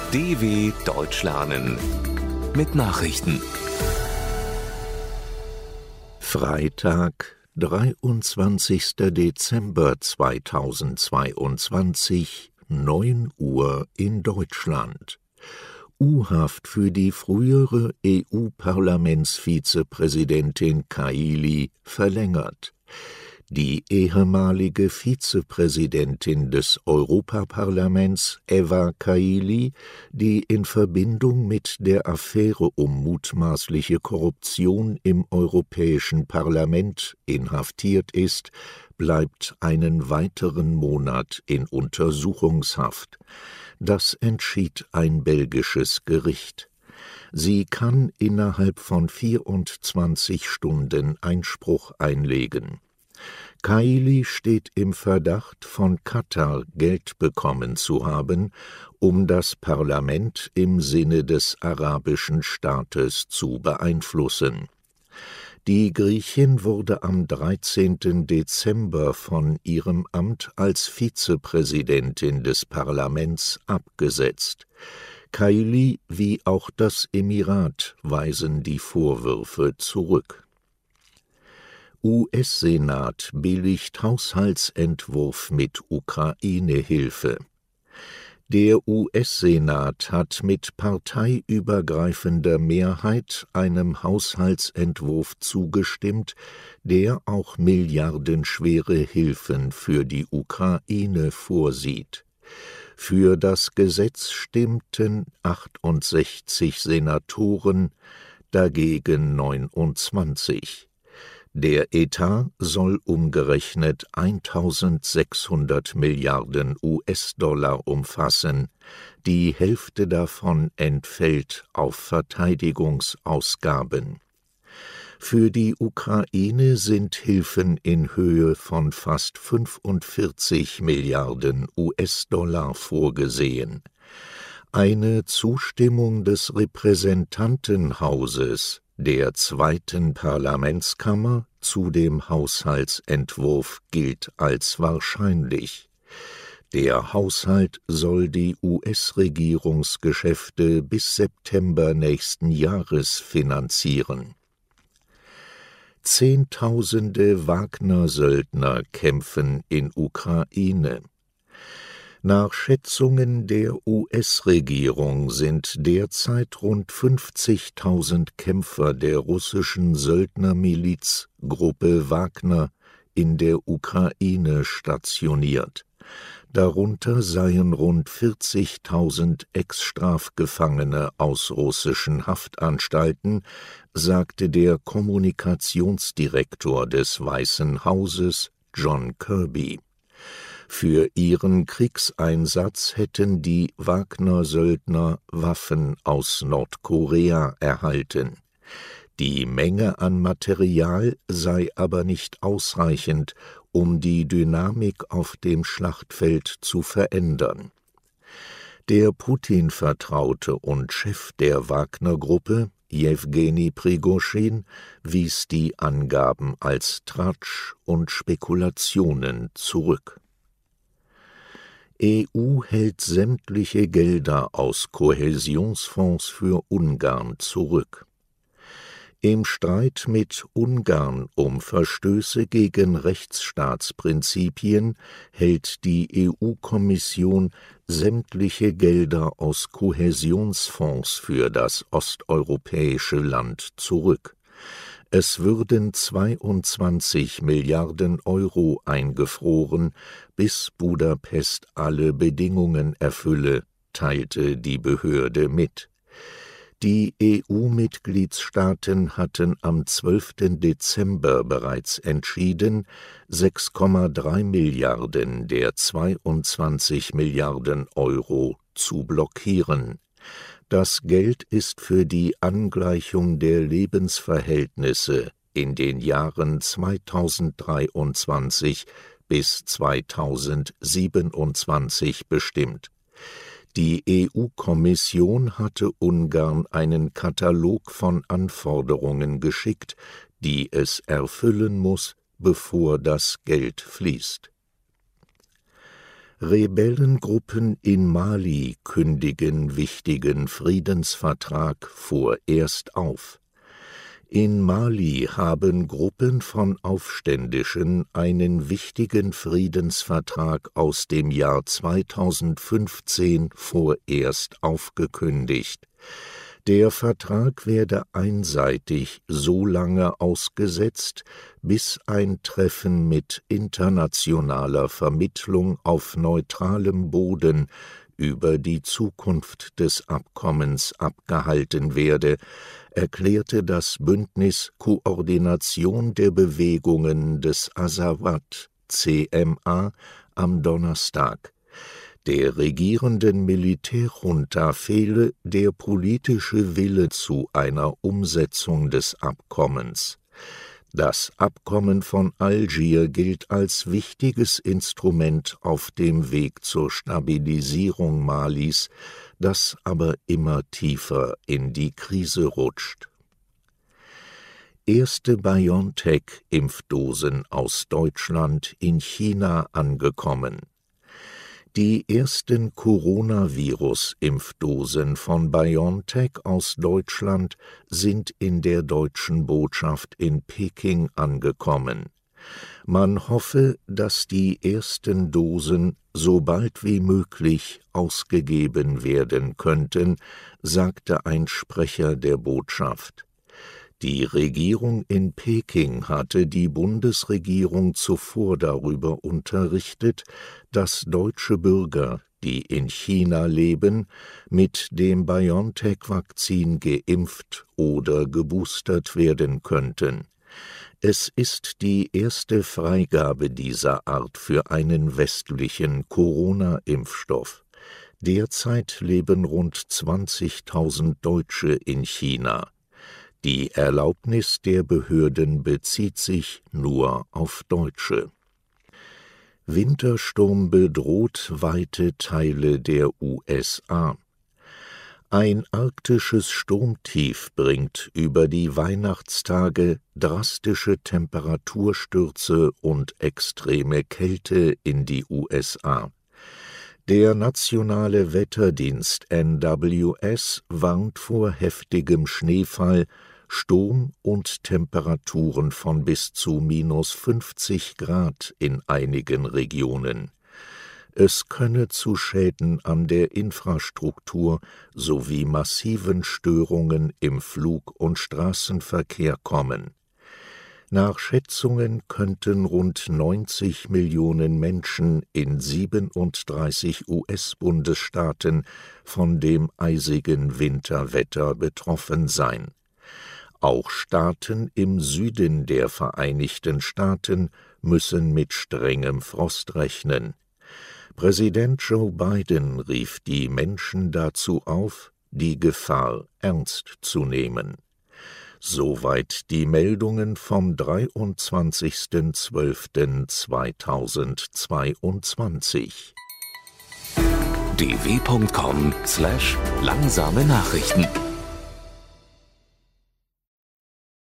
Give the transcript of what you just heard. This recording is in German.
DW Deutsch lernen mit Nachrichten. Freitag, 23. Dezember 2022, 9 Uhr in Deutschland. U-Haft für die frühere EU-Parlamentsvizepräsidentin Kaili verlängert. Die ehemalige Vizepräsidentin des Europaparlaments Eva Kaili, die in Verbindung mit der Affäre um mutmaßliche Korruption im Europäischen Parlament inhaftiert ist, bleibt einen weiteren Monat in Untersuchungshaft. Das entschied ein belgisches Gericht. Sie kann innerhalb von 24 Stunden Einspruch einlegen. Kaili steht im Verdacht, von Katar Geld bekommen zu haben, um das Parlament im Sinne des arabischen Staates zu beeinflussen. Die Griechin wurde am 13. Dezember von ihrem Amt als Vizepräsidentin des Parlaments abgesetzt. Kaili wie auch das Emirat weisen die Vorwürfe zurück. US-Senat billigt Haushaltsentwurf mit Ukraine-Hilfe. Der US-Senat hat mit parteiübergreifender Mehrheit einem Haushaltsentwurf zugestimmt, der auch milliardenschwere Hilfen für die Ukraine vorsieht. Für das Gesetz stimmten 68 Senatoren, dagegen 29. Der Etat soll umgerechnet 1.600 Milliarden US-Dollar umfassen. Die Hälfte davon entfällt auf Verteidigungsausgaben. Für die Ukraine sind Hilfen in Höhe von fast 45 Milliarden US-Dollar vorgesehen. Eine Zustimmung des Repräsentantenhauses, der zweiten Parlamentskammer, zu dem Haushaltsentwurf gilt als wahrscheinlich. Der Haushalt soll die US-Regierungsgeschäfte bis September nächsten Jahres finanzieren. Zehntausende Wagner-Söldner kämpfen in Ukraine. Nach Schätzungen der US-Regierung sind derzeit rund 50.000 Kämpfer der russischen Söldnermiliz Gruppe Wagner in der Ukraine stationiert. Darunter seien rund 40.000 Ex-Strafgefangene aus russischen Haftanstalten, sagte der Kommunikationsdirektor des Weißen Hauses, John Kirby. Für ihren Kriegseinsatz hätten die Wagner-Söldner Waffen aus Nordkorea erhalten. Die Menge an Material sei aber nicht ausreichend, um die Dynamik auf dem Schlachtfeld zu verändern. Der Putin-Vertraute und Chef der Wagner-Gruppe, Jewgeni Prigoschin, wies die Angaben als Tratsch und Spekulationen zurück. EU hält sämtliche Gelder aus Kohäsionsfonds für Ungarn zurück. Im Streit mit Ungarn um Verstöße gegen Rechtsstaatsprinzipien hält die EU-Kommission sämtliche Gelder aus Kohäsionsfonds für das osteuropäische Land zurück. Es würden 22 Milliarden Euro eingefroren, bis Budapest alle Bedingungen erfülle, teilte die Behörde mit. Die EU-Mitgliedstaaten hatten am 12. Dezember bereits entschieden, 6,3 Milliarden der 22 Milliarden Euro zu blockieren. Das Geld ist für die Angleichung der Lebensverhältnisse in den Jahren 2023 bis 2027 bestimmt. Die EU-Kommission hatte Ungarn einen Katalog von Anforderungen geschickt, die es erfüllen muss, bevor das Geld fließt. Rebellengruppen in Mali kündigen wichtigen Friedensvertrag vorerst auf. In Mali haben Gruppen von Aufständischen einen wichtigen Friedensvertrag aus dem Jahr 2015 vorerst aufgekündigt. Der Vertrag werde einseitig so lange ausgesetzt, bis ein Treffen mit internationaler Vermittlung auf neutralem Boden über die Zukunft des Abkommens abgehalten werde, erklärte das Bündnis Koordination der Bewegungen des Azawad (CMA) am Donnerstag. Der regierenden Militärjunta fehle der politische Wille zu einer Umsetzung des Abkommens. Das Abkommen von Algier gilt als wichtiges Instrument auf dem Weg zur Stabilisierung Malis, das aber immer tiefer in die Krise rutscht. Erste BioNTech-Impfdosen aus Deutschland in China angekommen. Die ersten Coronavirus-Impfdosen von BioNTech aus Deutschland sind in der deutschen Botschaft in Peking angekommen. Man hoffe, dass die ersten Dosen so bald wie möglich ausgegeben werden könnten, sagte ein Sprecher der Botschaft. Die Regierung in Peking hatte die Bundesregierung zuvor darüber unterrichtet, dass deutsche Bürger, die in China leben, mit dem BioNTech-Vakzin geimpft oder geboostert werden könnten. Es ist die erste Freigabe dieser Art für einen westlichen Corona-Impfstoff. Derzeit leben rund 20.000 Deutsche in China. Die Erlaubnis der Behörden bezieht sich nur auf Deutsche. Wintersturm bedroht weite Teile der USA. Ein arktisches Sturmtief bringt über die Weihnachtstage drastische Temperaturstürze und extreme Kälte in die USA. Der nationale Wetterdienst NWS warnt vor heftigem Schneefall, Sturm und Temperaturen von bis zu -50 Grad in einigen Regionen. Es könne zu Schäden an der Infrastruktur sowie massiven Störungen im Flug- und Straßenverkehr kommen. Nach Schätzungen könnten rund 90 Millionen Menschen in 37 US-Bundesstaaten von dem eisigen Winterwetter betroffen sein. Auch Staaten im Süden der Vereinigten Staaten müssen mit strengem Frost rechnen. Präsident Joe Biden rief die Menschen dazu auf, die Gefahr ernst zu nehmen. Soweit die Meldungen vom 23.12.2022. dw.com/langsame Nachrichten